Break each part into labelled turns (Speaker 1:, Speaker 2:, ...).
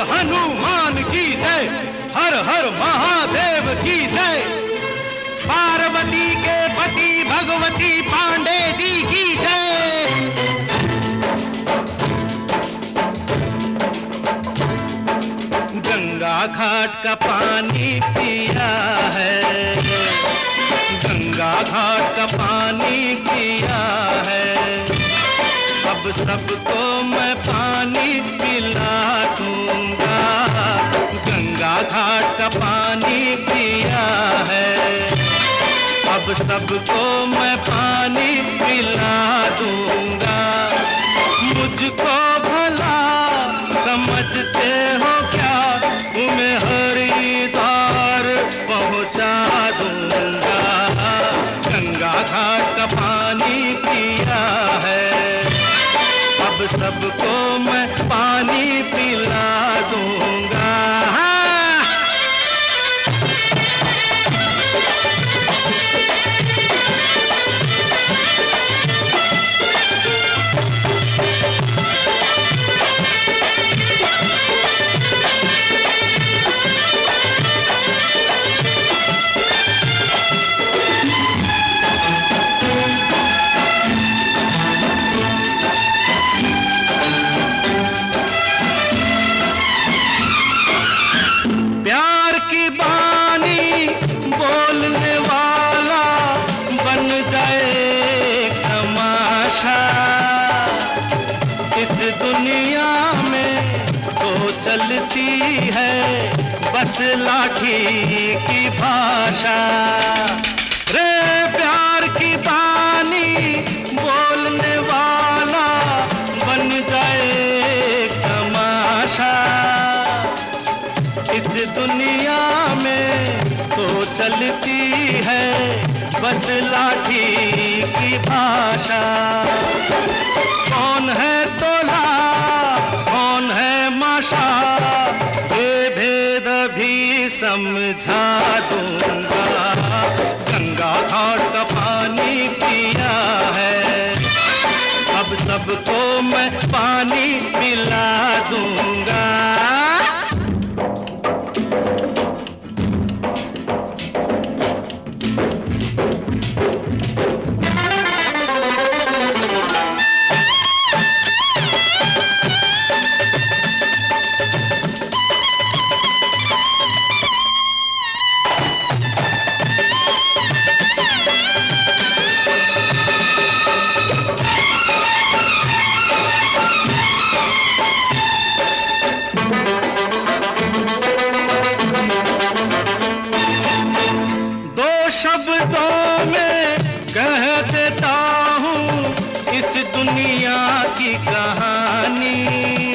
Speaker 1: हनुमान की जय, हर हर महादेव की जय। पार्वती के पति भगवती पांडे जी की जय। गंगा घाट का पानी पिया है, गंगा घाट का पानी पिया है। अब सबको मैं पानी पिला दूंगा, गंगा घाट का पानी पिया है। अब सबको मैं पानी पिला दूंगा। मुझको भला समझते हो क्या, तुम्हें हरिद्वार पहुंचा दूंगा। गंगा घाट का पानी पिया है, अब सबको मैं पानी पिला दूंगा। दुनिया में तो चलती है बस लाठी की भाषा। रे प्यार की बानी बोलने वाला बन जाए तमाशा। इस दुनिया में तो चलती है बस लाठी की भाषा। कौन है तोला कौन है माशा, ये भेद भी समझा दूंगा। गंगा घाट का पानी पिया है, अब सबको मैं पानी पिला दूंगा। शब्दों में कह देता हूँ इस दुनिया की कहानी।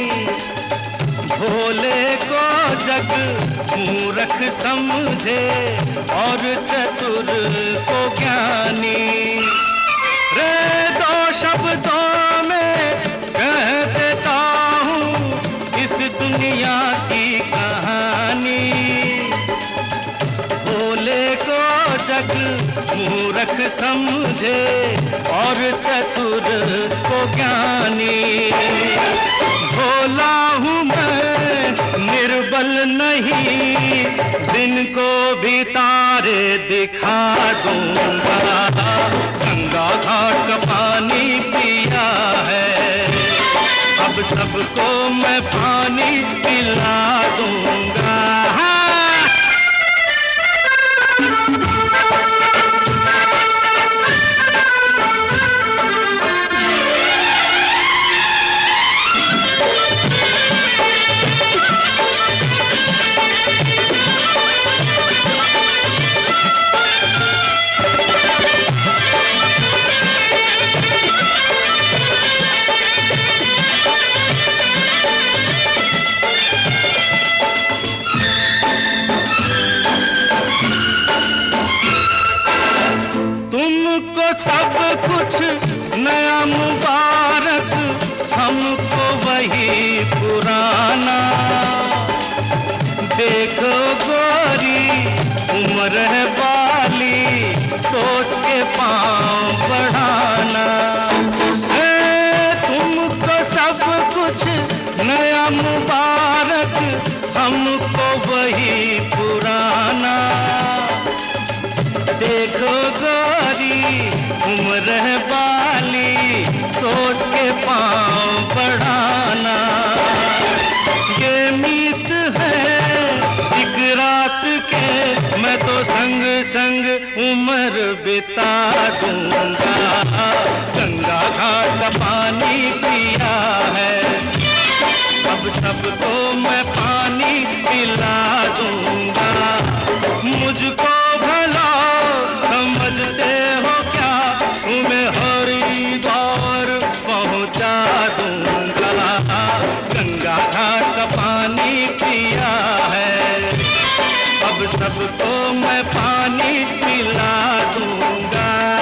Speaker 1: भोले को जग मूर्ख समझे और चतुर को ज्ञानी। रे दो शब्दों में कह देता हूँ इस दुनिया की कहानी। भोले को जग मूर्ख समझे और चतुर को ज्ञानी। भोला हूँ मैं निर्बल नहीं, दिन को भी तारे दिखा दूंगा। गंगा घाट का पानी पिया है, अब सबको मैं पानी पिला दूंगा। तुमको सब कुछ नया मुबारक, हमको वही पुराना। देखो गोरी उम्र है बाली, सोच के पाँव बढ़ाना। तुमको सब कुछ नया मुबारक, मैं तो संग संग उम्र बिता दूंगा। गंगा घाट का पानी पिया है, अब सबको मैं पानी पिला दूंगा। मुझको भला समझते हो क्या, तुम्हें हरिद्वार पहुंचा दूंगा। गंगा घाट का पानी पिया है, अब सबको मैं पानी पिला दूंगा।